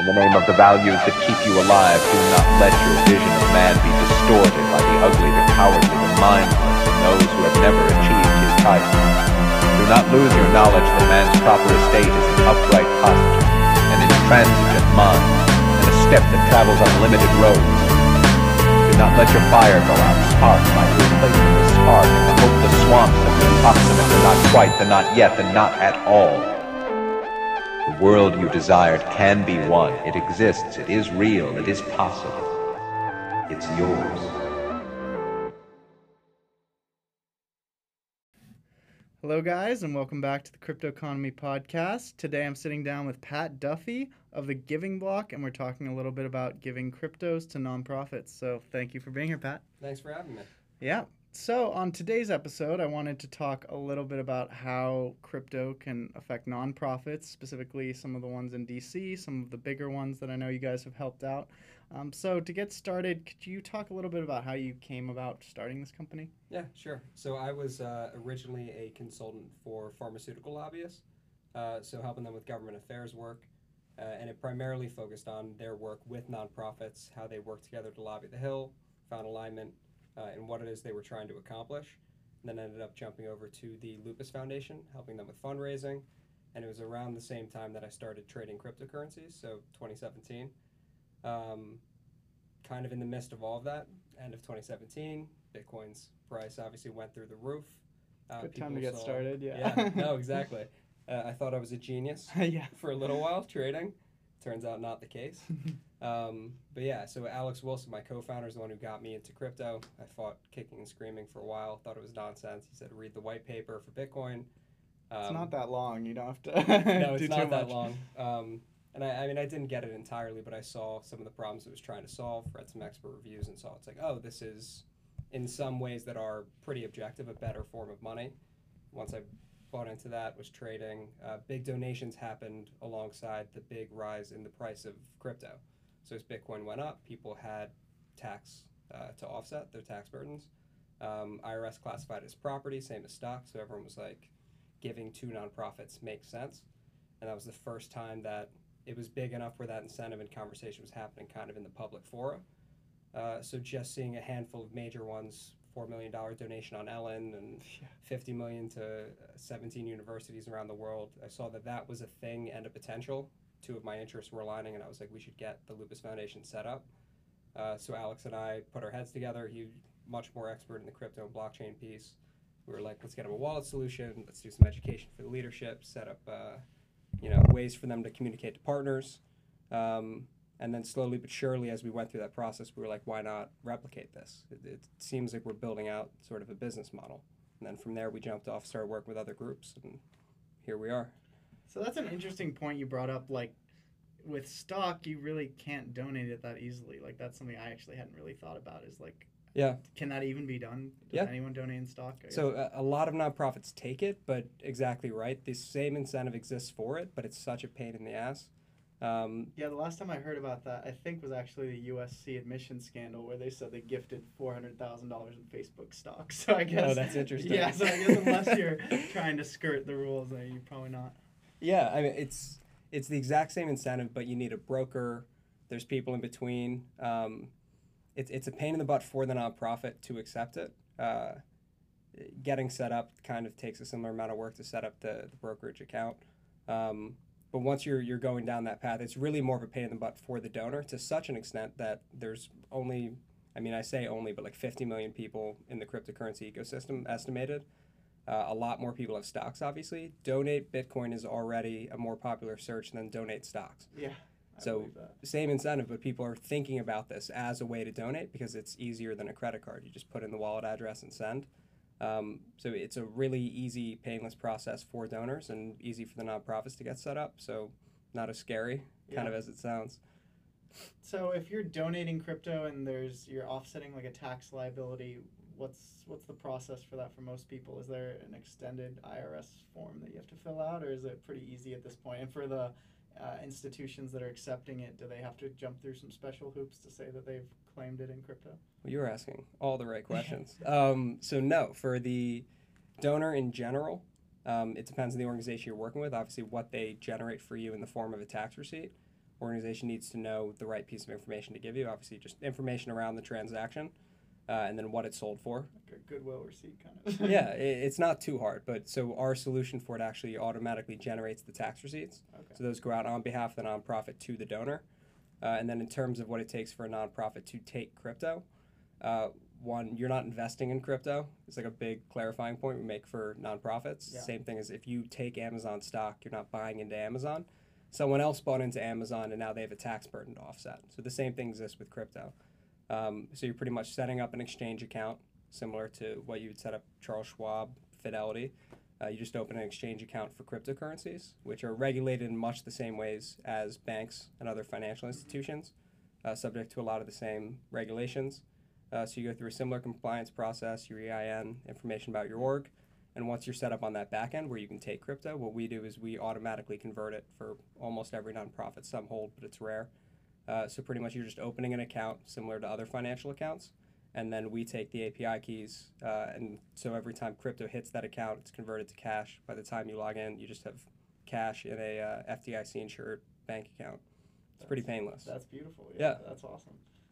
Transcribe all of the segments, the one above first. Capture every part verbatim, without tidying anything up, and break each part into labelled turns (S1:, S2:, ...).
S1: the name of the values that keep you alive. Do not let your vision of man be distorted by the ugly, the cowardly, the mindless, and those who have never achieved his title. Do not lose your knowledge that man's proper estate is an upright posture, an intransigent mind, and a step that travels on limited roads. Do not let your fire go out. Spark by replacing the spark in the hopeless swamps of the approximate, the not quite, the not yet, the not at all. The world you desired can be won. It exists. It is real. It is possible. It's yours.
S2: Hello guys, and welcome back to the Crypto Economy Podcast. Today I'm sitting down with Pat Duffy of the Giving Block, and we're talking a little bit about giving cryptos to nonprofits. So thank you for being here, Pat.
S3: Thanks for having me.
S2: Yeah. So on today's episode, I wanted to talk a little bit about how crypto can affect nonprofits, specifically some of the ones in D C, some of the bigger ones that I know you guys have helped out. Um, so to get started, could you talk a little bit about how you came about starting this company?
S3: Yeah, sure. So I was uh, originally a consultant for pharmaceutical lobbyists, uh, so helping them with government affairs work, uh, and it primarily focused on their work with nonprofits, how they work together to lobby the Hill, found alignment, uh, in what it is they were trying to accomplish, and then ended up jumping over to the Lupus Foundation, helping them with fundraising, and it was around the same time that I started trading cryptocurrencies, so twenty seventeen. Um, kind of in the midst of all of that, end of twenty seventeen, Bitcoin's price obviously went through the roof. Uh,
S2: Good time to
S3: people
S2: get
S3: saw-
S2: started, yeah.
S3: Yeah, no, exactly. Uh, I thought I was a genius
S2: Yeah.
S3: for a little while trading. Turns out not the case. um, but yeah, so Alex Wilson, my co-founder, is the one who got me into crypto. I fought kicking and screaming for a while, thought it was nonsense. He said, read the white paper for Bitcoin. Um,
S2: It's not that long. You don't have to
S3: no,
S2: do
S3: it's
S2: too
S3: not that
S2: much.
S3: long. Um, and I, I mean, I didn't get it entirely, but I saw some of the problems it was trying to solve, read some expert reviews, and saw it's like, oh, this is, in some ways that are pretty objective, a better form of money. Once I bought into that, was trading. Uh, big donations happened alongside the big rise in the price of crypto. So as Bitcoin went up, people had tax uh, to offset their tax burdens. Um, I R S classified it as property, same as stock, so everyone was like, giving to nonprofits makes sense. And that was the first time that it was big enough where that incentive and conversation was happening kind of in the public fora. Uh, so just seeing a handful of major ones, four million dollars donation on Ellen and fifty million dollars to seventeen universities around the world, I saw that that was a thing and a potential. Two of my interests were aligning, and I was like, we should get the Lupus Foundation set up. Uh, so Alex and I put our heads together. He's much more expert in the crypto and blockchain piece. We were like, let's get him a wallet solution. Let's do some education for the leadership, set up uh, you know, ways for them to communicate to partners. Um, and then slowly but surely, as we went through that process, we were like, why not replicate this? It, it seems like we're building out sort of a business model. And then from there, we jumped off, started working with other groups, and here we are.
S2: So that's an interesting point you brought up. Like, with stock, you really can't donate it that easily. Like, that's something I actually hadn't really thought about, is like,
S3: Yeah.
S2: can that even be done? Does
S3: Yeah.
S2: anyone donate in stock? I
S3: So
S2: guess?
S3: uh, a lot of nonprofits take it, but exactly right. The same incentive exists for it, but it's such a pain in the ass. Um,
S2: Yeah, the last time I heard about that, I think, was actually the U S C admission scandal, where they said they gifted four hundred thousand dollars in Facebook stock. So I guess...
S3: Oh, that's interesting.
S2: Yeah, so I guess unless you're trying to skirt the rules, uh, you're probably not.
S3: yeah, I mean, it's it's the exact same incentive, but you need a broker. There's people in between. Um, it's it's a pain in the butt for the nonprofit to accept it. Uh, getting set up kind of takes a similar amount of work to set up the, the brokerage account. Um, but once you're you're going down that path, it's really more of a pain in the butt for the donor, to such an extent that there's only, I mean, I say only, but like fifty million people in the cryptocurrency ecosystem estimated. Uh, a lot more people have stocks, obviously. Donate Bitcoin is already a more popular search than donate stocks.
S2: Yeah. I
S3: So
S2: believe that.
S3: same incentive, but people are thinking about this as a way to donate because it's easier than a credit card. You just put in the wallet address and send. Um, so it's a really easy, painless process for donors and easy for the nonprofits to get set up. So not as scary, kind
S2: Yeah.
S3: of as it sounds.
S2: So if you're donating crypto and there's you're offsetting like a tax liability, what's what's the process for that for most people? Is there an extended I R S form that you have to fill out, or is it pretty easy at this point? And for the uh, institutions that are accepting it, do they have to jump through some special hoops to say that they've claimed it in crypto?
S3: Well, you were asking all the right questions. um, so no, for the donor in general, um, it depends on the organization you're working with. Obviously, what they generate for you in the form of a tax receipt. Organization needs to know the right piece of information to give you. Obviously, just information around the transaction, uh, and then what it's sold for.
S2: Like a Goodwill receipt kind of.
S3: Yeah, it, it's not too hard. But so our solution for it actually automatically generates the tax receipts.
S2: Okay.
S3: So those go out on behalf of the nonprofit to the donor. Uh, and then in terms of what it takes for a nonprofit to take crypto, uh, one, you're not investing in crypto. It's like a big clarifying point we make for nonprofits.
S2: Yeah.
S3: Same thing as if you take Amazon stock, you're not buying into Amazon. Someone else bought into Amazon and now they have a tax burden to offset. So the same thing exists with crypto. Um, so you're pretty much setting up an exchange account similar to what you would set up Charles Schwab, Fidelity. Uh, you just open an exchange account for cryptocurrencies, which are regulated in much the same ways as banks and other financial institutions, uh, subject to a lot of the same regulations. Uh, so you go through a similar compliance process, your E I N, information about your org, and once you're set up on that back end where you can take crypto, what we do is we automatically convert it for almost every nonprofit. Some hold, but it's rare. Uh, so pretty much you're just opening an account similar to other financial accounts, and then we take the A P I keys, uh, and so every time crypto hits that account, it's converted to cash. By the time you log in, you just have cash in a uh, F D I C insured bank account. It's
S2: That's,
S3: pretty painless.
S2: That's beautiful. Yeah,
S3: Yeah.
S2: That's awesome.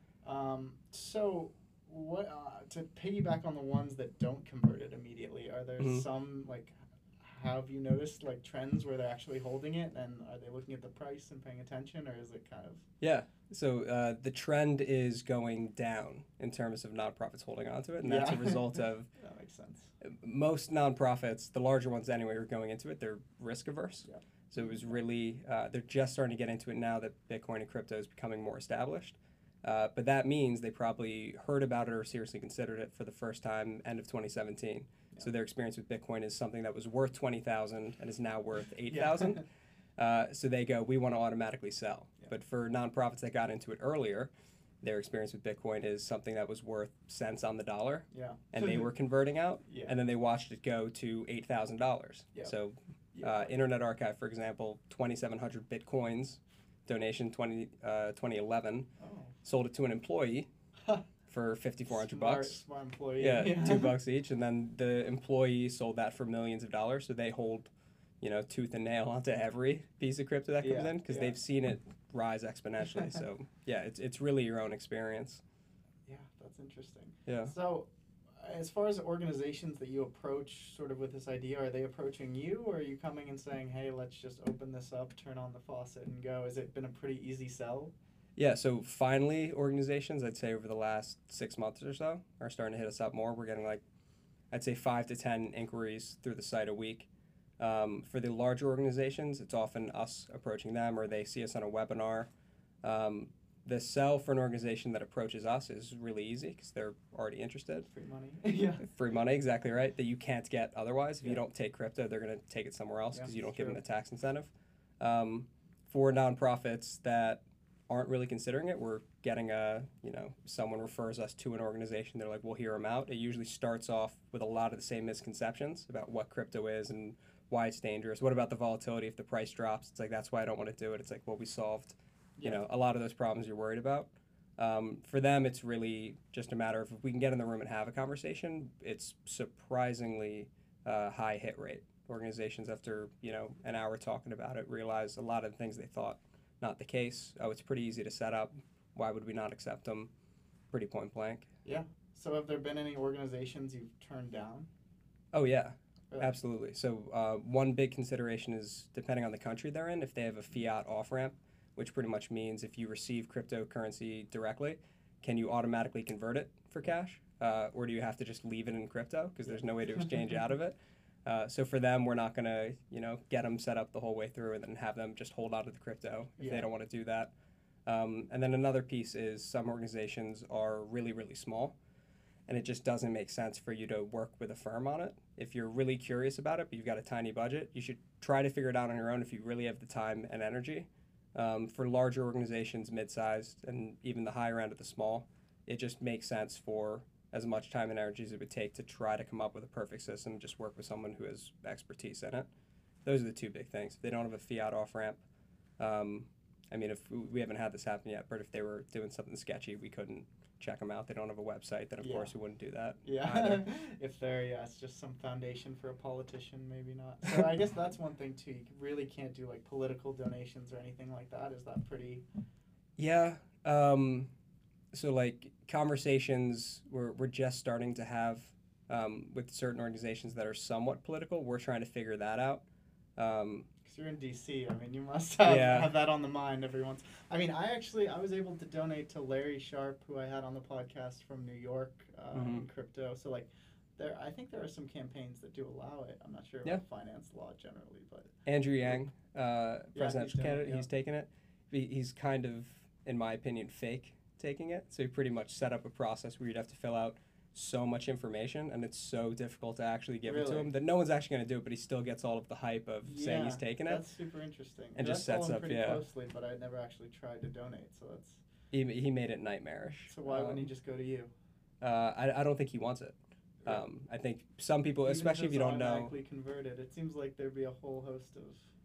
S2: Um, so, what uh, to piggyback on the ones that don't convert it immediately? Are there
S3: Mhm.
S2: some like? Have you noticed like trends where they're actually holding it, and are they looking at the price and paying attention, or is it kind of?
S3: Yeah. So uh, the trend is going down in terms of nonprofits holding on to it, and that's
S2: Yeah.
S3: a result of
S2: That makes sense.
S3: most nonprofits, the larger ones anyway, are going into it. They're risk averse.
S2: Yeah.
S3: So it was really, uh, they're just starting to get into it now that Bitcoin and crypto is becoming more established. Uh, but that means they probably heard about it or seriously considered it for the first time end of twenty seventeen.
S2: Yeah.
S3: So their experience with Bitcoin is something that was worth twenty thousand dollars and is now worth eight thousand dollars. Uh, so they go, we want to automatically sell.
S2: Yeah.
S3: But for nonprofits that got into it earlier, their experience with Bitcoin is something that was worth cents on the dollar,
S2: Yeah.
S3: and they were converting out,
S2: Yeah.
S3: and then they watched it go to eight thousand dollars.
S2: Yeah.
S3: So
S2: Yeah.
S3: uh, Internet Archive, for example, twenty-seven hundred Bitcoins, donation twenty, uh, twenty eleven,
S2: Oh.
S3: sold it to an employee for fifty-four hundred
S2: Smart-
S3: bucks.
S2: Smart employee.
S3: Yeah, two bucks each, and then the employee sold that for millions of dollars. So they hold, you know, tooth and nail onto every piece of crypto that comes
S2: Yeah,
S3: in because
S2: yeah.
S3: they've seen it rise exponentially. So yeah, it's it's really your own experience.
S2: Yeah, that's interesting.
S3: Yeah.
S2: So, as far as organizations that you approach sort of with this idea, are they approaching you, or are you coming and saying, hey, let's just open this up, turn on the faucet, and go? Has it been a pretty easy sell?
S3: Yeah, so finally, organizations, I'd say over the last six months or so, are starting to hit us up more. We're getting like, I'd say five to ten inquiries through the site a week. Um, for the larger organizations, it's often us approaching them, or they see us on a webinar. Um, the sell for an organization that approaches us is really easy because they're already interested.
S2: Free money. yeah.
S3: Free money, exactly right, that you can't get otherwise. If
S2: Yeah.
S3: you don't take crypto, they're going to take it somewhere else
S2: Yeah,
S3: because you don't
S2: it's
S3: give them
S2: true.
S3: the tax incentive. Um, for nonprofits that aren't really considering it, we're getting a, you know, someone refers us to an organization, they're like, we'll hear them out. It usually starts off with a lot of the same misconceptions about what crypto is and why it's dangerous. What about the volatility if the price drops? It's like, that's why I don't want to do it. It's like, well, we solved, you
S2: Yeah.
S3: know, a lot of those problems you're worried about. Um, for them, it's really just a matter of if we can get in the room and have a conversation, it's surprisingly uh, high hit rate. Organizations, after, you know, an hour talking about it, realize a lot of the things they thought not the case. Oh, it's pretty easy to set up. Why would we not accept them? Pretty point blank.
S2: Yeah. So, have there been any organizations you've turned down?
S3: Oh, yeah.
S2: Really?
S3: Absolutely. So uh, one big consideration is depending on the country they're in, if they have a fiat off-ramp, which pretty much means if you receive cryptocurrency directly, can you automatically convert it for cash? Uh, or do you have to just leave it in crypto because there's no way to exchange out of it? Uh, so for them, we're not going to, you know, get them set up the whole way through and then have them just hold on to the crypto if
S2: Yeah.
S3: they don't want to do that. Um, and then another piece is some organizations are really, really small, and it just doesn't make sense for you to work with a firm on it. If you're really curious about it, but you've got a tiny budget, you should try to figure it out on your own if you really have the time and energy. Um, for larger organizations, mid-sized, and even the higher end of the small, it just makes sense for as much time and energy as it would take to try to come up with a perfect system and just work with someone who has expertise in it. Those are the two big things. If they don't have a fiat off-ramp, um, I mean, if we we haven't had this happen yet, but if they were doing something sketchy, we couldn't check them out. They don't have a website, then of
S2: Yeah.
S3: course we wouldn't do that
S2: Yeah,
S3: either.
S2: if they're yeah, it's just some foundation for a politician, maybe not. So I guess that's one thing too. You really can't do like political donations or anything like that. Is that pretty?
S3: Yeah. Um, so like conversations we're, we're just starting to have um, with certain organizations that are somewhat political. We're trying to figure that out. Um,
S2: Because you're in D C, I mean, you must have,
S3: Yeah.
S2: have that on the mind every once. I mean, I actually I was able to donate to Larry Sharp, who I had on the podcast from New York, uh,
S3: Mhm.
S2: in crypto. So like, there I think there are some campaigns that do allow it. I'm not sure
S3: Yeah.
S2: about finance law generally, but
S3: Andrew Yang, uh, presidential
S2: done it,
S3: candidate,
S2: yeah.
S3: he's taken it. He, he's kind of, in my opinion, fake taking it. So he pretty much set up a process where you'd have to fill out so much information, and it's so difficult to actually give it to
S2: Really?
S3: him that no one's actually going to do it, but he still gets all of the hype of saying he's
S2: Yeah,
S3: taking it.
S2: That's super interesting.
S3: And
S2: 'Cause
S3: just
S2: I follow
S3: sets
S2: him
S3: up-
S2: pretty
S3: yeah.
S2: closely, but I never actually tried to donate. So that's
S3: He, he made it nightmarish.
S2: so why wouldn't he
S3: Um,
S2: just go to you?
S3: Uh, I, I don't think he wants it.
S2: Yeah.
S3: Um, I think some people,
S2: Even
S3: especially if
S2: it's
S3: you don't know,
S2: automatically converted, it seems like there'd be a whole host of.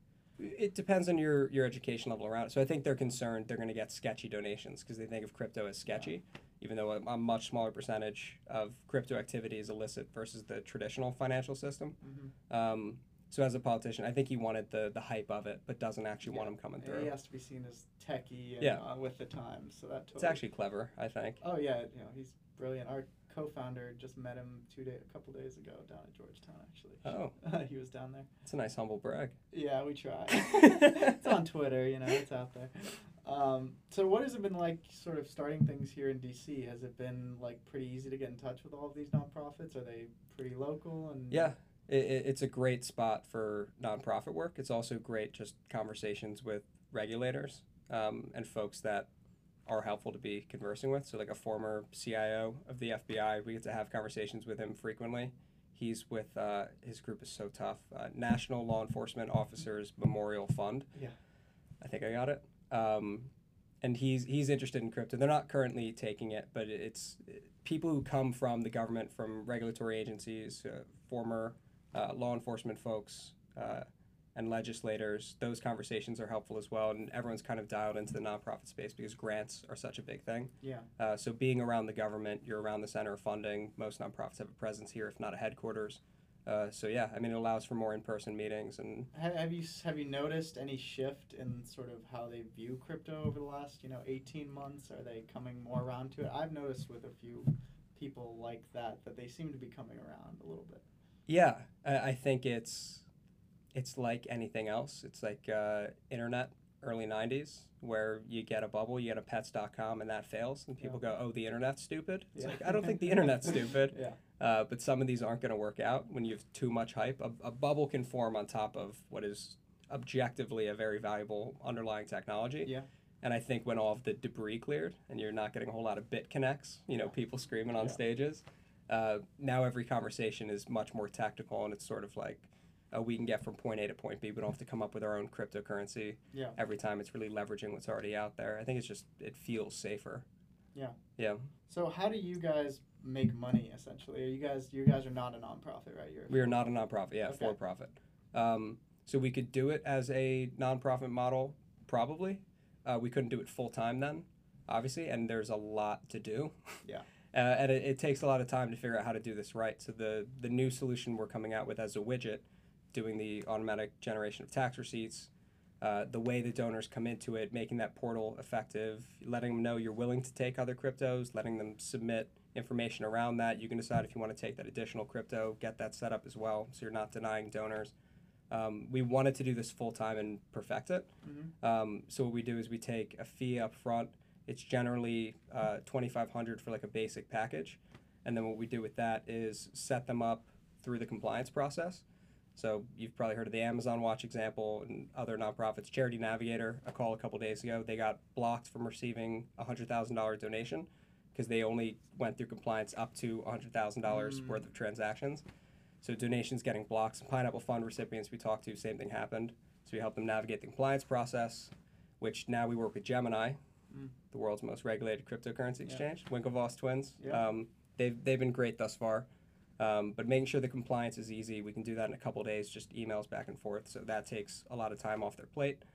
S3: it depends on your, your education level around it. So I think they're concerned they're going to get sketchy donations because they think of crypto as sketchy, even though a, a much smaller percentage of crypto activity is illicit versus the traditional financial system.
S2: Mm-hmm.
S3: Um, so as a politician, I think he wanted the, the hype of it, but doesn't actually want
S2: Yeah.
S3: him coming
S2: He
S3: through.
S2: has to be seen as techie and
S3: Yeah.
S2: uh, with the times, so that totally.
S3: It's actually clever, I think.
S2: Oh yeah, you know he's brilliant. Our co-founder just met him two day, a couple days ago down at Georgetown. Actually,
S3: Oh.
S2: he was down there.
S3: It's a nice humble brag.
S2: Yeah, we try. It's on Twitter, you know, it's out there. Um, so what has it been like sort of starting things here in D C? Has it been like pretty easy to get in touch with all of these nonprofits? Are they pretty local and
S3: Yeah, it, it, it's a great spot for nonprofit work. It's also great just conversations with regulators um, and folks that are helpful to be conversing with. So like a former C I O of the F B I, we get to have conversations with him frequently. He's with, uh, his group is so tough, uh, National Law Enforcement Officers Memorial Fund.
S2: Yeah.
S3: I think I got it. Um, and he's he's interested in crypto. They're not currently taking it, but it's people who come from the government, from regulatory agencies, uh, former uh, law enforcement folks, uh, and legislators. Those conversations are helpful as well, and everyone's kind of dialed into the nonprofit space because grants are such a big thing.
S2: Yeah.
S3: Uh, so being around the government, you're around the center of funding. Most nonprofits have a presence here, if not a headquarters. Uh, so yeah, I mean, it allows for more in-person meetings and
S2: Ha- Have you have you noticed any shift in sort of how they view crypto over the last you know eighteen months? Are they coming more around to it? I've noticed with a few people like that that they seem to be coming around a little bit.
S3: yeah, I, I think it's it's like anything else. It's like uh, internet, early nineties, where you get a bubble, you get a pets dot com, and that fails, and people go, "Oh, the internet's stupid." It's
S2: Yeah.
S3: like I don't think the internet's stupid.
S2: Yeah.
S3: Uh, but some of these aren't going to work out when you have too much hype. A, a bubble can form on top of what is objectively a very valuable underlying technology.
S2: Yeah.
S3: And I think when all of the debris cleared and you're not getting a whole lot of bit connects, you know,
S2: Yeah.
S3: people screaming on
S2: Yeah.
S3: stages, uh, now every conversation is much more tactical, and it's sort of like, uh, we can get from point A to point B. We don't have to come up with our own cryptocurrency
S2: Yeah.
S3: every time. It's really leveraging what's already out there. I think it's just, it feels safer.
S2: Yeah.
S3: Yeah.
S2: So how do you guys make money essentially? Are you guys you guys are not a nonprofit, right? You're a
S3: We are not a nonprofit, yeah,
S2: Okay.
S3: for profit. Um, so we could do it as a nonprofit model, probably. Uh, we couldn't do it full time then, obviously, and there's a lot to do.
S2: Yeah.
S3: uh, and it, it takes a lot of time to figure out how to do this right. So the the new solution we're coming out with as a widget, doing the automatic generation of tax receipts, uh, the way the donors come into it, making that portal effective, letting them know you're willing to take other cryptos, letting them submit information around that. You can decide if you want to take that additional crypto, get that set up as well, so you're not denying donors. Um, we wanted to do this full time and perfect it.
S2: Mhm.
S3: Um, so what we do is we take a fee up front. It's generally uh, twenty-five hundred dollars for like a basic package, and then what we do with that is set them up through the compliance process. So you've probably heard of the Amazon Watch example and other nonprofits. Charity Navigator, a call a couple days ago, they got blocked from receiving a one hundred thousand dollars donation because they only went through compliance up to one hundred thousand dollars
S2: Mm.
S3: worth of transactions. So donations getting blocked. Some Pineapple Fund recipients we talked to, same thing happened. So we helped them navigate the compliance process, which now we work with Gemini,
S2: Mm.
S3: the world's most regulated cryptocurrency
S2: Yeah.
S3: exchange, Winklevoss twins.
S2: Yeah.
S3: Um, they've, they've been great thus far. Um, but making sure the compliance is easy, we can do that in a couple days, just emails back and forth. So that takes a lot of time off their plate.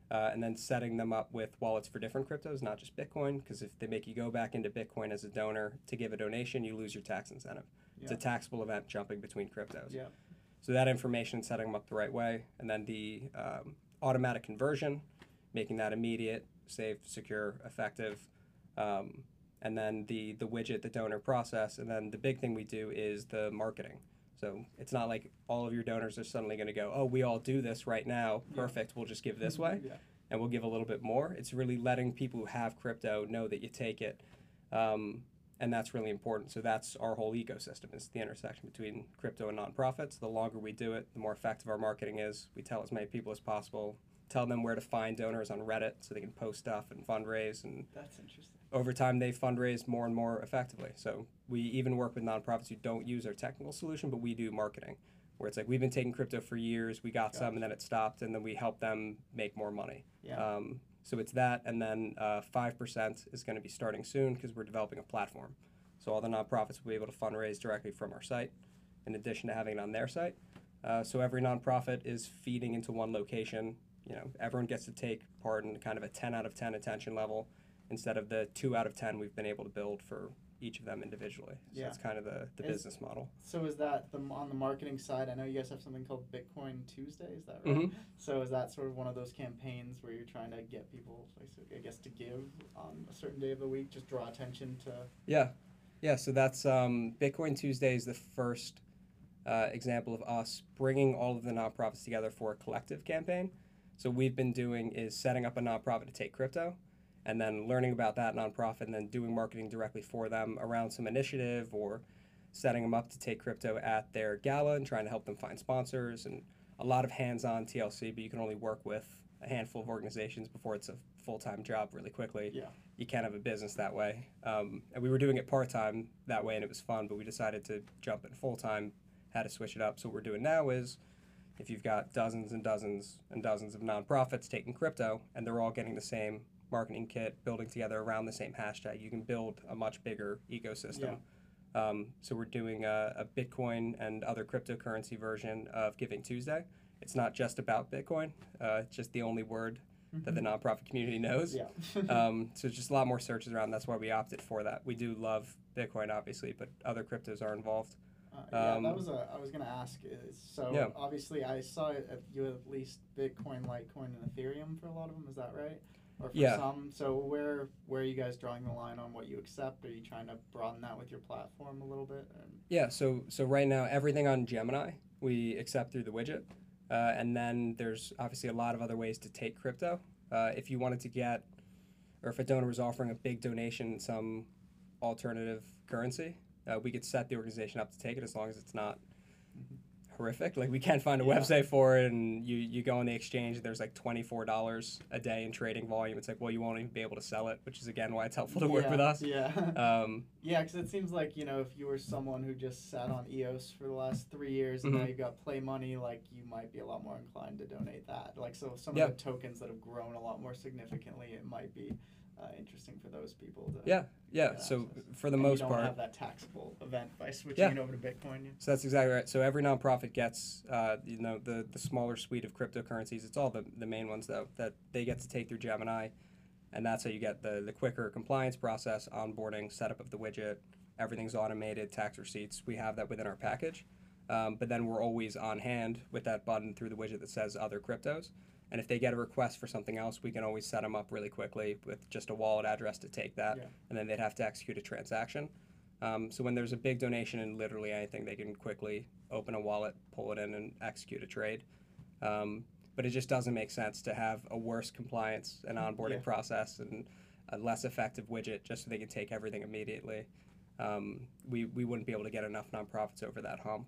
S3: uh, and then setting them up with wallets for different cryptos, not just Bitcoin, because if they make you go back into Bitcoin as a donor to give a donation, you lose your tax incentive.
S2: Yeah.
S3: It's a taxable event jumping between cryptos.
S2: Yeah.
S3: So that information, setting them up the right way, and then the um, automatic conversion, making that immediate, safe, secure, effective, um, and then the, the widget, the donor process, and then the big thing we do is the marketing. So it's not like all of your donors are suddenly going to go, oh, we all do this right now. Perfect. Yeah. We'll just give this way.
S2: Yeah.
S3: And we'll give a little bit more. It's really letting people who have crypto know that you take it. Um, and that's really important. So that's our whole ecosystem, is the intersection between crypto and nonprofits. The longer we do it, the more effective our marketing is. We tell as many people as possible, tell them where to find donors on Reddit so they can post stuff and fundraise. And
S2: that's interesting.
S3: Over time, they fundraise more and more effectively. So we even work with nonprofits who don't use our technical solution, but we do marketing, where it's like, we've been taking crypto for years, we got
S2: Gotcha.
S3: some, and then it stopped, and then we help them make more money.
S2: Yeah.
S3: Um, so it's that, and then uh, five percent is going to be starting soon because we're developing a platform. So all the nonprofits will be able to fundraise directly from our site, in addition to having it on their site. Uh, so every nonprofit is feeding into one location. You know, everyone gets to take part in kind of a ten out of ten attention level, instead of the two out of ten we've been able to build for each of them individually. So
S2: yeah.
S3: that's kind of the, the
S2: is,
S3: business model.
S2: So is that the on the marketing side? I know you guys have something called Bitcoin Tuesday. Is that right?
S3: Mm-hmm.
S2: So is that sort of one of those campaigns where you're trying to get people, I guess, to give on a certain day of the week, just draw attention to?
S3: Yeah, yeah. So that's um, Bitcoin Tuesday is the first uh, example of us bringing all of the nonprofits together for a collective campaign. So we've been doing is setting up a nonprofit to take crypto, and then learning about that nonprofit, and then doing marketing directly for them around some initiative, or setting them up to take crypto at their gala and trying to help them find sponsors, and a lot of hands-on T L C, but you can only work with a handful of organizations before it's a full-time job really quickly.
S2: Yeah.
S3: You can't have a business that way. Um, and we were doing it part-time that way, and it was fun, but we decided to jump in full-time, had to switch it up. So what we're doing now is, if you've got dozens and dozens and dozens of nonprofits taking crypto, and they're all getting the same marketing kit, building together around the same hashtag, you can build a much bigger ecosystem. Yeah. Um, so we're doing a, a Bitcoin and other cryptocurrency version of Giving Tuesday. It's not just about Bitcoin. Uh, it's just the only word mm-hmm. that the nonprofit community knows.
S2: Yeah.
S3: um, so it's just a lot more searches around. That's why we opted for that. We do love Bitcoin, obviously, but other cryptos are involved.
S2: Uh, yeah,
S3: um,
S2: that was a. I was gonna ask. Is, so
S3: yeah.
S2: obviously, I saw it at, you at least Bitcoin, Litecoin, and Ethereum for a lot of them. Is that right? Or for
S3: yeah.
S2: some. So where where are you guys drawing the line on what you accept? Are you trying to broaden that with your platform a little bit? And
S3: yeah. So so right now, everything on Gemini we accept through the widget, uh, and then there's obviously a lot of other ways to take crypto. Uh, if you wanted to get, or if a donor was offering a big donation in some alternative currency, uh, we could set the organization up to take it as long as it's not mm-hmm. horrific. Like, we can't find a yeah. website for it, and you, you go on the exchange, there's like twenty-four dollars a day in trading volume. It's like, well, you won't even be able to sell it, which is, again, why it's helpful to work
S2: yeah,
S3: with us.
S2: Yeah,
S3: um,
S2: yeah, because it seems like, you know, if you were someone who just sat on E O S for the last three years and
S3: mm-hmm.
S2: now you've got Play Money, like, you might be a lot more inclined to donate that. Like, so some
S3: yeah.
S2: of the tokens that have grown a lot more significantly, it might be uh, interesting for those people to
S3: yeah yeah so
S2: access.
S3: For the
S2: and
S3: most
S2: you don't
S3: part
S2: have that taxable event by switching
S3: yeah.
S2: it over to Bitcoin. Yeah.
S3: So that's exactly right. So every nonprofit gets uh, you know the the smaller suite of cryptocurrencies. It's all the, the main ones though that they get to take through Gemini, and that's how you get the the quicker compliance process, onboarding, setup of the widget. Everything's automated, tax receipts. We have that within our package, um, but then we're always on hand with that button through the widget that says other cryptos. And if they get a request for something else, we can always set them up really quickly with just a wallet address to take that,
S2: yeah.
S3: and then they'd have to execute a transaction. Um, so when there's a big donation in literally anything, they can quickly open a wallet, pull it in, and execute a trade. Um, but it just doesn't make sense to have a worse compliance and onboarding
S2: yeah.
S3: process and a less effective widget just so they can take everything immediately. Um, we, we wouldn't be able to get enough nonprofits over that hump.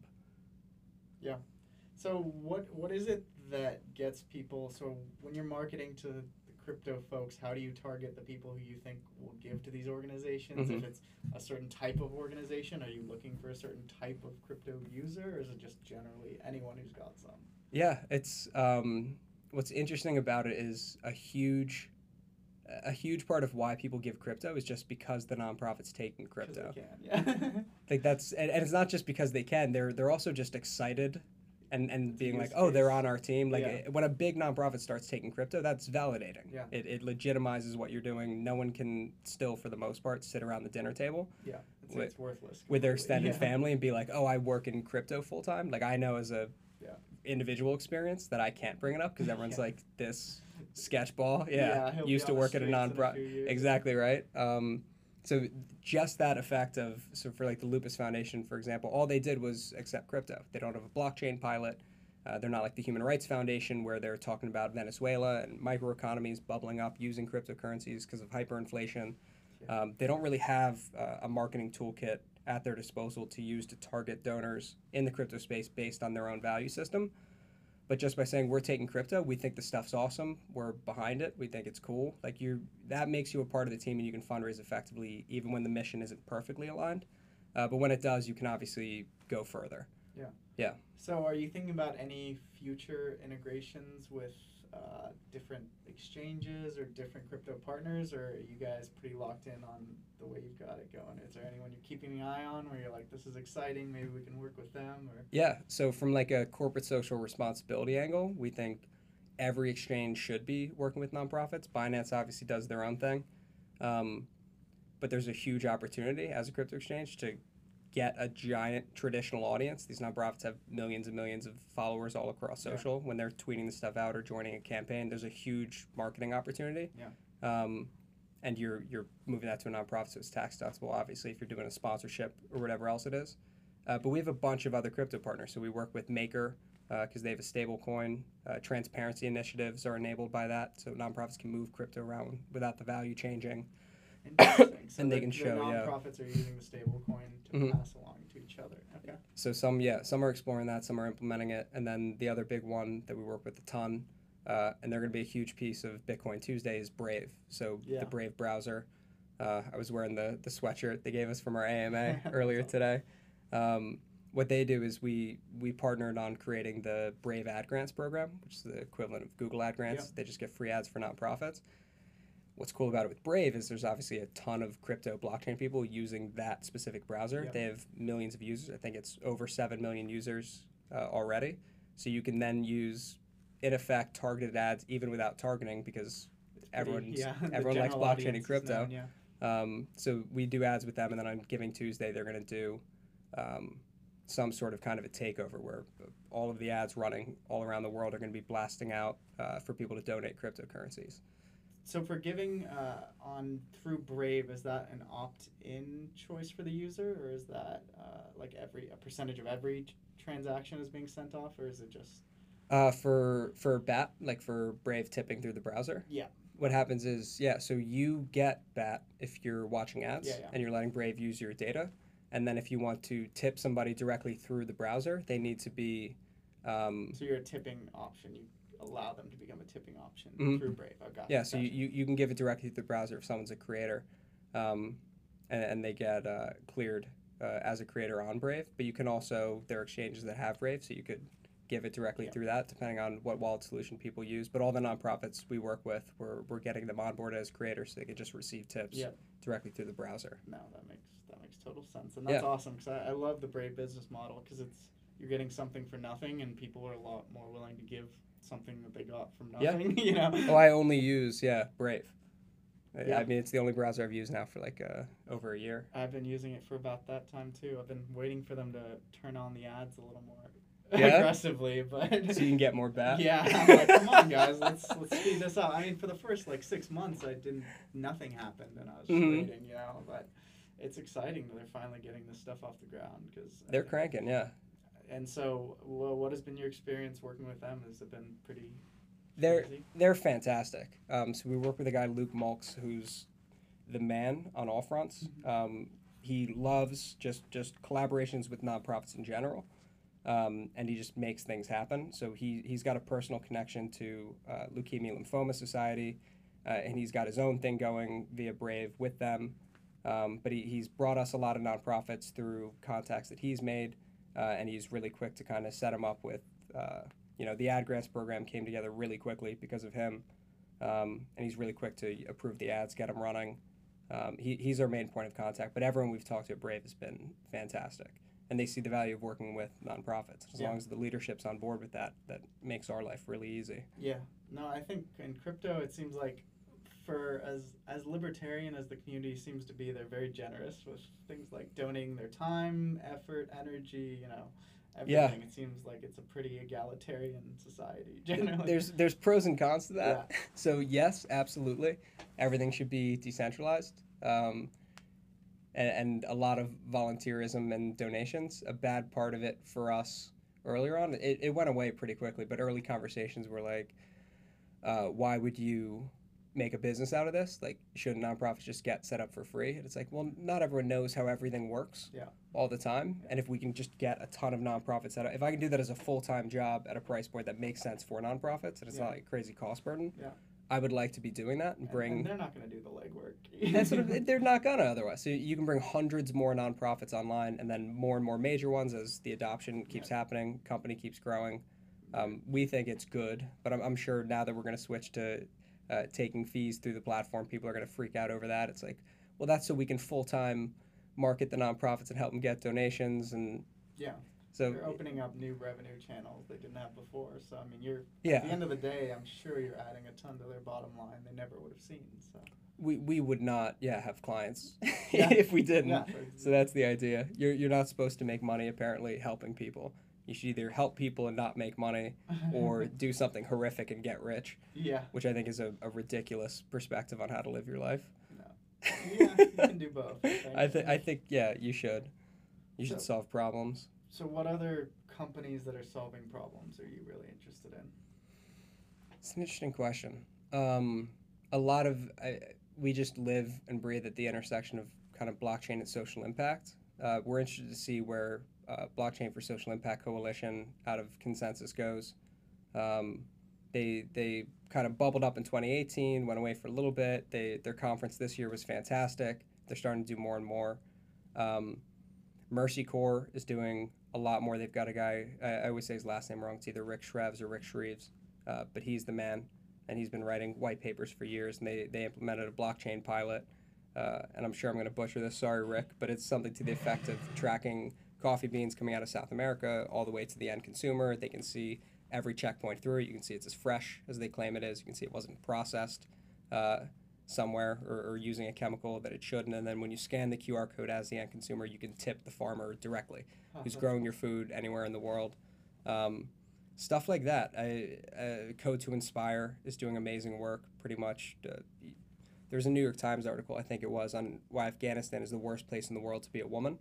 S2: Yeah. So what what is it that gets people, so when you're marketing to the crypto folks, how do you target the people who you think will give to these organizations?
S3: Mm-hmm.
S2: If it's a certain type of organization, are you looking for a certain type of crypto user, or is it just generally anyone who's got some?
S3: Yeah, it's um, what's interesting about it is a huge a huge part of why people give crypto is just because the nonprofit's taking crypto.
S2: They can, yeah.
S3: Like that's and, and it's not just because they can, they're they're also just excited and, and
S2: It's a
S3: being like,
S2: use
S3: oh, they're
S2: case.
S3: on our team. Like
S2: Yeah.
S3: it- when a big nonprofit starts taking crypto, that's validating.
S2: Yeah.
S3: It, it legitimizes what you're doing. No one can still, for the most part, sit around the dinner table
S2: Yeah, it's,
S3: With-
S2: it's worthless.
S3: with their
S2: completely.
S3: extended
S2: Yeah.
S3: family and be like, oh, I work in crypto full time. Like I know as a
S2: Yeah.
S3: individual experience that I can't bring it up because everyone's
S2: Yeah.
S3: like, this sketchball, yeah,
S2: he'll
S3: used
S2: be
S3: to
S2: on the
S3: work at a
S2: streets in
S3: nonprofit.
S2: few years.
S3: Exactly right. Um, so just that effect of so for like the Lupus Foundation, for example, all they did was accept crypto. They don't have a blockchain pilot. Uh, they're not like the Human Rights Foundation where they're talking about Venezuela and microeconomies bubbling up using cryptocurrencies because of hyperinflation.
S2: Yeah.
S3: Um, they don't really have uh, a marketing toolkit at their disposal to use to target donors in the crypto space based on their own value system. But just by saying we're taking crypto, we think the stuff's awesome. We're behind it. We think it's cool. Like you, that makes you a part of the team, and you can fundraise effectively, even when the mission isn't perfectly aligned. Uh, but when it does, you can obviously go further.
S2: Yeah.
S3: Yeah.
S2: So, are you thinking about any future integrations with uh, different exchanges or different crypto partners, or are you guys pretty locked in on the way you've got it going? Is there anyone you're keeping an eye on where you're like, this is exciting, maybe we can work with them? Or
S3: Yeah. So from like a corporate social responsibility angle, we think every exchange should be working with nonprofits. Binance obviously does their own thing, um, but there's a huge opportunity as a crypto exchange to get a giant traditional audience. These nonprofits have millions and millions of followers all across
S2: Yeah.
S3: social. When they're tweeting the stuff out or joining a campaign, there's a huge marketing opportunity.
S2: Yeah.
S3: Um, and you're you're moving that to a nonprofit, so it's tax deductible, obviously, if you're doing a sponsorship or whatever else it is. Uh, but we have a bunch of other crypto partners. So we work with Maker because uh, they have a stable coin. Uh, transparency initiatives are enabled by that, so nonprofits can move crypto around without the value changing.
S2: Interesting. So
S3: And they
S2: the,
S3: can
S2: the
S3: show, yeah.
S2: nonprofits are using the stable coin to
S3: Mhm.
S2: pass along to each other. Okay.
S3: So some, yeah, some are exploring that, some are implementing it, and then the other big one that we work with a ton, uh, and they're going to be a huge piece of Bitcoin Tuesday is Brave. So
S2: Yeah.
S3: the Brave browser. Uh, I was wearing the the sweatshirt they gave us from our A M A earlier
S2: That's
S3: today. Um, what they do is we we partnered on creating the Brave Ad Grants program, which is the equivalent of Google Ad Grants.
S2: Yeah.
S3: They just get free ads for nonprofits. What's cool about it with Brave is there's obviously a ton of crypto blockchain people using that specific browser.
S2: Yeah.
S3: They have millions of users. I think it's over seven million users uh, already. So you can then use, in effect, targeted ads even without targeting because everyone's,
S2: yeah, the
S3: everyone likes
S2: general
S3: blockchain
S2: audience
S3: and
S2: is
S3: crypto.
S2: known, yeah.
S3: Um, so we do ads with them, and then on Giving Tuesday, they're going to do um, some sort of kind of a takeover where all of the ads running all around the world are going to be blasting out uh, for people to donate cryptocurrencies.
S2: So for giving uh, on through Brave, is that an opt-in choice for the user, or is that uh, like every a percentage of every t- transaction is being sent off, or is it just
S3: Uh, for for B A T, like for Brave tipping through the browser,
S2: yeah?
S3: what happens is, yeah, so you get B A T if you're watching ads
S2: Yeah, yeah.
S3: and you're letting Brave use your data. And then if you want to tip somebody directly through the browser, they need to be... Um,
S2: So you're a tipping option. You allow them to become a tipping option
S3: Mhm.
S2: through Brave. Oh, gotcha,
S3: yeah, so you,
S2: gotcha.
S3: you, you can give it directly through the browser if someone's a creator. Um, and, and they get uh, cleared uh, as a creator on Brave. But you can also, there are exchanges that have Brave, so you could give it directly
S2: Yeah.
S3: through that, depending on what wallet solution people use. But all the nonprofits we work with, we're, we're getting them on board as creators so they can just receive tips
S2: Yep.
S3: directly through the browser.
S2: No, that makes that makes total sense, and that's
S3: Yeah.
S2: awesome because I, I love the Brave business model because it's you're getting something for nothing, and people are a lot more willing to give something that they got from
S3: Yeah.
S2: nothing. You know.
S3: Oh, I only use, yeah, Brave. I-
S2: Yeah.
S3: I mean, it's the only browser I've used now for like uh, over a year.
S2: I've been using it for about that time too. I've been waiting for them to turn on the ads a little more
S3: Yeah?
S2: aggressively, but
S3: So you can get more B A T?
S2: yeah, I'm like, come on, guys, let's let's speed this up. I mean, for the first like six months, I didn't, nothing happened, and I was just
S3: Mhm.
S2: waiting, you know. But it's exciting that they're finally getting this stuff off the ground because
S3: They're cranking, yeah.
S2: And so, well, what has been your experience working with them? Has it been pretty?
S3: They're
S2: crazy?
S3: they're fantastic. Um, so we work with a guy, Luke Malks, who's the man on all fronts. Um, he loves just just collaborations with nonprofits in general, um, and he just makes things happen. So he he's got a personal connection to uh, Leukemia Lymphoma Society, uh, and he's got his own thing going via Brave with them. Um, but he, he's brought us a lot of nonprofits through contacts that he's made, uh, and he's really quick to kind of set them up with. Uh, you know, the ad grants program came together really quickly because of him, um, and he's really quick to approve the ads, get them running. Um, he, he's our main point of contact, but everyone we've talked to at Brave has been fantastic. and they see the value of working with nonprofits. As
S2: Yeah.
S3: long as the leadership's on board with that, that makes our life really easy.
S2: Yeah. No, I think in crypto it seems like for as as libertarian as the community seems to be, they're very generous with things like donating their time, effort, energy, you know, everything.
S3: Yeah.
S2: It seems like it's a pretty egalitarian society generally.
S3: There's there's pros and cons to that.
S2: Yeah.
S3: So yes, absolutely, everything should be decentralized, um, and, and a lot of volunteerism and donations. A bad part of it for us earlier on, it, it went away pretty quickly, but early conversations were like, uh, why would you make a business out of this? Like, should nonprofits just get set up for free? And it's like, well, not everyone knows how everything works
S2: Yeah.
S3: all the time. And if we can just get a ton of nonprofits set up, if I can do that as a full-time job at a price point that makes sense for nonprofits and it's
S2: Yeah.
S3: not like a crazy cost burden,
S2: Yeah.
S3: I would like to be doing that and
S2: And-
S3: bring.
S2: and they're not going to do the legwork.
S3: That's what it- they're not gonna otherwise. So you can bring hundreds more nonprofits online, and then more and more major ones as the adoption keeps happening, company keeps growing. Um, we think it's good, but I'm, I'm sure now that we're going to switch to uh, taking fees through the platform, people are going to freak out over that. It's like, well, that's so we can full time market the nonprofits and help them get donations, and
S2: Yeah.
S3: so
S2: You're opening up new revenue channels they didn't have before. So I mean, you're
S3: yeah,
S2: at the end of the day, I'm sure you're adding a ton to their bottom line they never would have seen. So
S3: we we would not yeah have clients
S2: Yeah.
S3: if we didn't.
S2: yeah.
S3: So that's the idea. You're you're not supposed to make money apparently helping people. You should either help people and not make money, or do something horrific and get rich,
S2: yeah.
S3: which I think is a, a ridiculous perspective on how to live your life.
S2: No. Yeah, you can do both.
S3: I think I think yeah, you should. You should
S2: So-
S3: solve problems.
S2: So what other companies that are solving problems are you really interested in?
S3: It's an interesting question. Um, a lot of I, we just live and breathe at the intersection of kind of blockchain and social impact. Uh, we're interested to see where uh, Blockchain for Social Impact Coalition out of Consensus goes. Um, they they kind of bubbled up in twenty eighteen, went away for a little bit. They their conference this year was fantastic. They're starting to do more and more. Um, Mercy Corps is doing a lot more. They've got a guy, I, I always say his last name wrong. It's either Rick Shreves or Rick Shreves, uh, but he's the man, and he's been writing white papers for years. And they they implemented a blockchain pilot, uh, and I'm sure I'm going to butcher this. Sorry, Rick, but it's something to the effect of tracking coffee beans coming out of South America all the way to the end consumer. They can see every checkpoint through it. You can see it's as fresh as they claim it is. You can see it wasn't processed uh, somewhere or, or using a chemical that it shouldn't. And then when you scan the Q R code as the end consumer, you can tip the farmer directly
S2: Oh,
S3: who's
S2: that's
S3: growing
S2: cool.
S3: your food anywhere in the world. Um, stuff like that. I, uh, Code to Inspire is doing amazing work pretty much. Uh, there's a New York Times article, I think it was, on why Afghanistan is the worst place in the world to be a woman.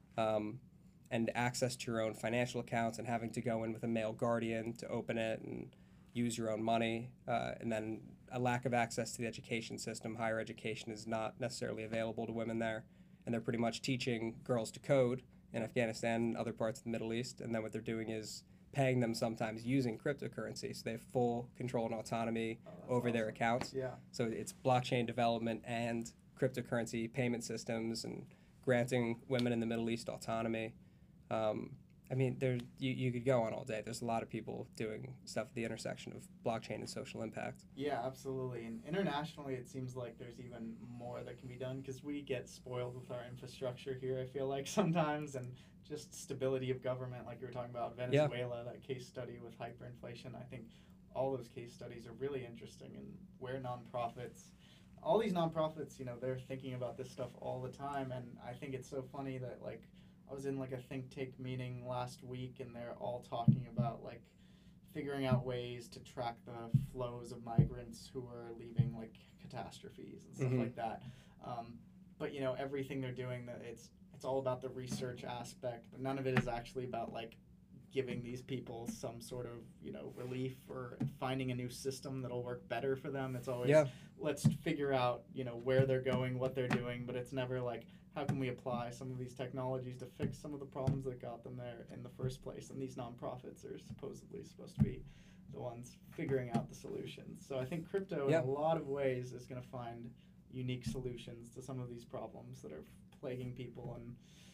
S3: Um, and access to your own financial accounts and having to go in with a male guardian to open it and use your own money, uh, and then a lack of access to the education system. Higher education is not necessarily available to women there, and they're pretty much teaching girls to code in Afghanistan and other parts of the Middle East, and then what they're doing is paying them sometimes using cryptocurrency, so they have full control and autonomy
S2: Oh, that's
S3: over their
S2: awesome.
S3: accounts.
S2: Yeah.
S3: So it's blockchain development and cryptocurrency payment systems and granting women in the Middle East autonomy. Um, I mean, there you, you could go on all day. There's a lot of people doing stuff at the intersection of blockchain and social impact.
S2: Yeah, absolutely. And internationally, it seems like there's even more that can be done because we get spoiled with our infrastructure here, I feel like sometimes, and just stability of government, like you were talking about
S3: Yeah.
S2: Venezuela, that case study with hyperinflation. I think all those case studies are really interesting, and where nonprofits, all these nonprofits, you know, they're thinking about this stuff all the time. And I think it's so funny that, like, I was in like a think tank meeting last week, and they're all talking about like figuring out ways to track the flows of migrants who are leaving like catastrophes and stuff
S3: Mhm.
S2: like that. Um, but you know, everything they're doing, that it's it's all about the research aspect, but none of it is actually about like giving these people some sort of, you know, relief or finding a new system that'll work better for them. It's always
S3: Yeah.
S2: let's figure out, you know, where they're going, what they're doing, but it's never like how can we apply some of these technologies to fix some of the problems that got them there in the first place. And these nonprofits are supposedly supposed to be the ones figuring out the solutions. So I think crypto
S3: Yeah.
S2: in a lot of ways is going to find unique solutions to some of these problems that are plaguing people, and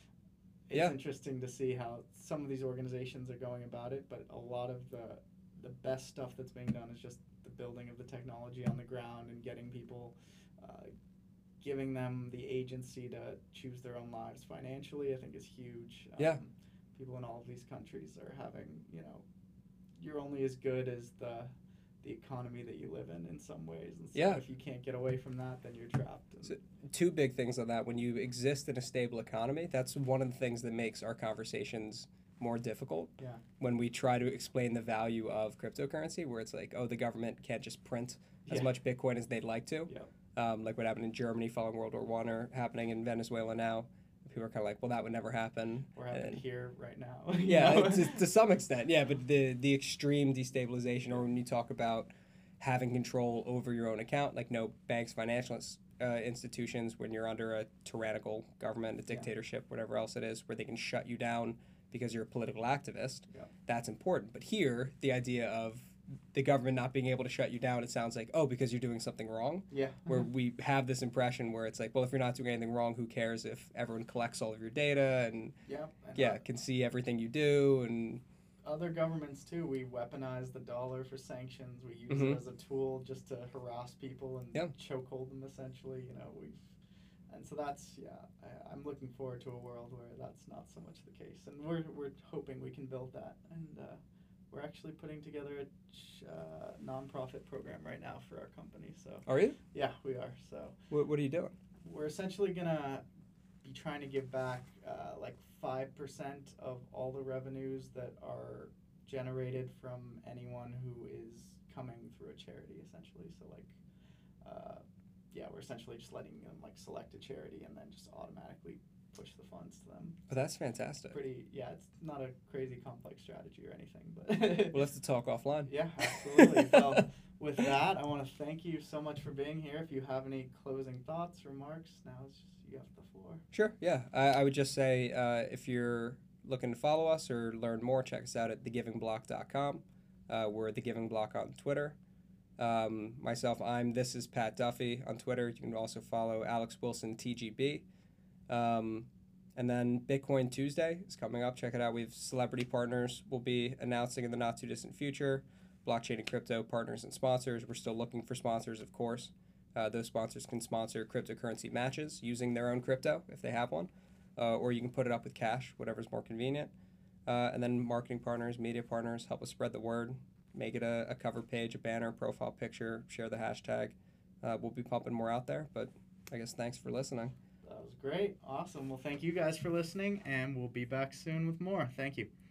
S2: it's
S3: Yeah.
S2: interesting to see how some of these organizations are going about it, but a lot of the the best stuff that's being done is just the building of the technology on the ground and getting people uh, giving them the agency to choose their own lives financially, I think is huge. Um,
S3: Yeah.
S2: People in all of these countries are having, you know, you're only as good as the the economy that you live in in some ways. And so
S3: Yeah.
S2: if you can't get away from that, then you're trapped. And
S3: So, two big things on that. When you exist in a stable economy, that's one of the things that makes our conversations more difficult.
S2: Yeah.
S3: When we try to explain the value of cryptocurrency, where it's like, oh, the government can't just print as
S2: Yeah.
S3: much Bitcoin as they'd like to.
S2: Yep.
S3: Um, like what happened in Germany following World War One, or happening in Venezuela now. People are kind of like, well, that would never happen.
S2: We're having
S3: And-
S2: it here right now. you
S3: yeah,
S2: know?
S3: to, to some extent, yeah. But the the extreme destabilization, or when you talk about having control over your own account, like no banks, financial ins- uh, institutions, when you're under a tyrannical government, a dictatorship, whatever else it is, where they can shut you down because you're a political activist,
S2: Yeah.
S3: that's important. But here, the idea of the government not being able to shut you down, it sounds like, oh, because you're doing something wrong.
S2: Yeah.
S3: Where we have this impression where it's like, well, if you're not doing anything wrong, who cares if everyone collects all of your data and
S2: Yeah. And
S3: yeah, can see everything you do and
S2: other governments too, we weaponize the dollar for sanctions. We use
S3: Mhm.
S2: it as a tool just to harass people and
S3: Yeah.
S2: chokehold them. Essentially, you know, we've, and so that's yeah. I, I'm looking forward to a world where that's not so much the case, and we're we're hoping we can build that. And uh, we're actually putting together a ch- uh, nonprofit program right now for our company. So
S3: are you?
S2: yeah, we are. So
S3: What, what are you doing?
S2: we're essentially gonna be trying to give back uh, like five percent of all the revenues that are generated from anyone who is coming through a charity, essentially. So like, uh, yeah, we're essentially just letting them like select a charity and then just automatically push the funds to them.
S3: But that's fantastic.
S2: Pretty, yeah, it's not a crazy complex strategy or anything, but
S3: We'll have to talk offline.
S2: yeah, absolutely. Well, with that, I want to thank you so much for being here. If you have any closing thoughts, remarks, now it's just you have the floor.
S3: Sure, yeah. I, I would just say uh, if you're looking to follow us or learn more, check us out at the giving block dot com. Uh, we're The Giving Block on Twitter. Um, myself, I'm This is Pat Duffy on Twitter. You can also follow Alex Wilson T G B. Um, and then Bitcoin Tuesday is coming up. Check it out. We have celebrity partners we'll be announcing in the not too distant future. Blockchain and crypto partners and sponsors. We're still looking for sponsors, of course. Uh, those sponsors can sponsor cryptocurrency matches using their own crypto if they have one, uh, or you can put it up with cash, whatever's more convenient. Uh, and then marketing partners, media partners, help us spread the word. Make it a, a cover page, a banner, profile picture, share the hashtag. Uh, we'll be pumping more out there, but I guess thanks for listening.
S2: That was great. Awesome. Well, thank you guys for listening, and we'll be back soon with more. Thank you.